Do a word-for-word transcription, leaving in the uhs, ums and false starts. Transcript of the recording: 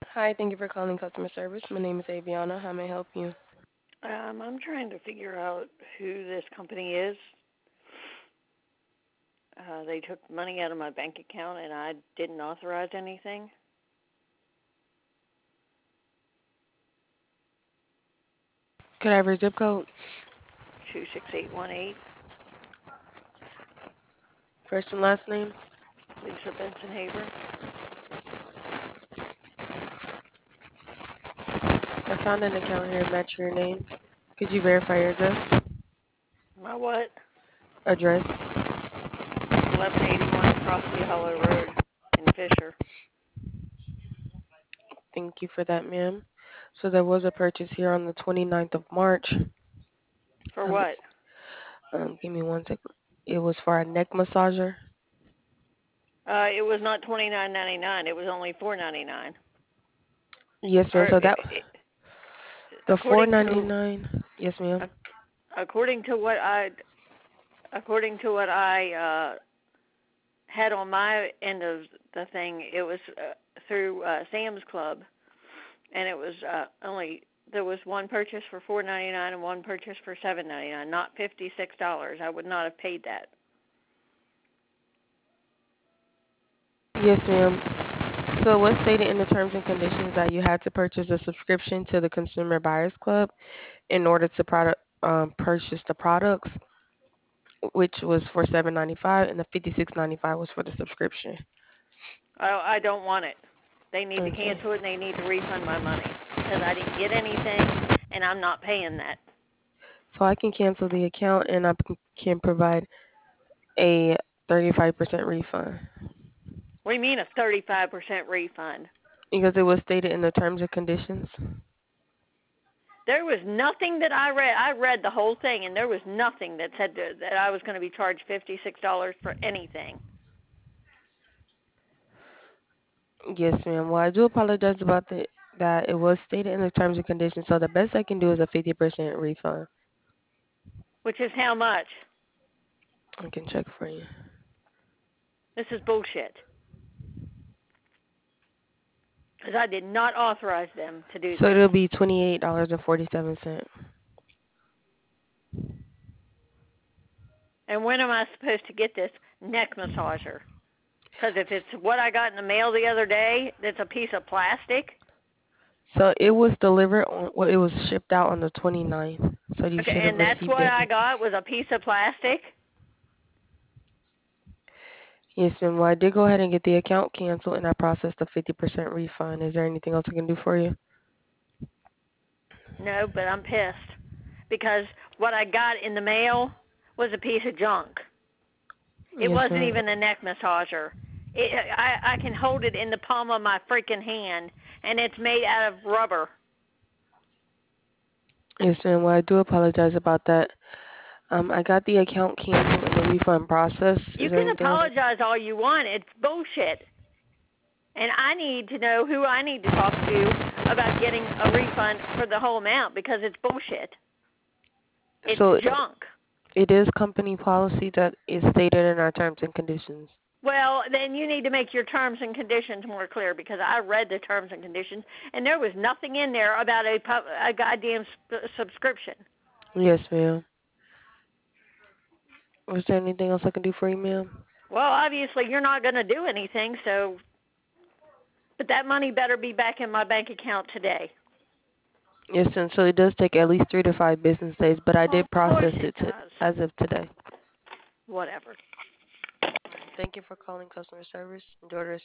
Hi, thank you for calling customer service. My name is Aviana. How may I help you? Um, I'm trying to figure out who this company is. Uh, they took money out of my bank account and I didn't authorize anything. Could I have your zip code? two six eight one eight. First and last name? Lisa Benson Haber. I found an account here match your name. Could you verify your address? My what? Address? eleven eighty-one Crossley Hollow Road in Fisher. Thank you for that, ma'am. So there was a purchase here on the twenty-ninth of March. For Um, what? um, give me one second. It was for a neck massager. Uh, it was not twenty-nine ninety-nine. It was only four ninety-nine. Yes, ma'am. Or So it, that it, the four according to ninety-nine. Yes, ma'am. according to what I according to what I uh, had on my end of the thing, it was uh, through uh, Sam's Club, and it was uh, only there was one purchase for four ninety nine and one purchase for seven ninety nine, not fifty six dollars. I would not have paid that. Yes, ma'am. So it was stated in the terms and conditions that you had to purchase a subscription to the Consumer Buyers Club in order to product um, purchase the products, which was for seven ninety five, and the fifty six ninety five was for the subscription. I I don't want it. They need to Okay. cancel it and they need to refund my money because I didn't get anything and I'm not paying that. So I can cancel the account and I p- can provide a thirty five percent refund What do you mean a thirty five percent refund? because it was stated in the terms and conditions. There was nothing that I read. I read the whole thing, and there was nothing that said that that I was going to be charged fifty six dollars for anything. Yes, ma'am. Well, I do apologize about the, that. It was stated in the terms and conditions. So the best I can do is a fifty percent refund. Which is how much? I can check for you. This is bullshit. Because I did not authorize them to do So this. it'll be twenty eight dollars and forty seven cents. And when am I supposed to get this neck massager? Because if it's what I got in the mail the other day, that's a piece of plastic. So it was delivered on, well, it was shipped out on the twenty ninth. So you Okay, should have and that's received what it. I got was a piece of plastic. Yes, ma'am. Well, I did go ahead and get the account canceled and I processed a fifty percent refund. Is there anything else I can do for you? No, but I'm pissed because what I got in the mail was a piece of junk. It Yes, wasn't ma'am. even a neck massager. It, I I can hold it in the palm of my freaking hand, and it's made out of rubber. Yes, ma'am. Well, I do apologize about that. Um, I got the account canceled and the refund process. You Is there can anything else? apologize all you want. It's bullshit. And I need to know who I need to talk to about getting a refund for the whole amount because it's bullshit. It's So junk. it is company policy that is stated in our terms and conditions. Well, then you need to make your terms and conditions more clear because I read the terms and conditions and there was nothing in there about a, pub, a goddamn sp- subscription. Yes, ma'am. Was there anything else I can do for you, ma'am? Well, obviously you're not going to do anything, so but that money better be back in my bank account today. Yes, and so it does take at least three to five business days, but I Well, did of course process it it to, does. as of today. Whatever. Thank you for calling customer service. Enjoy the rest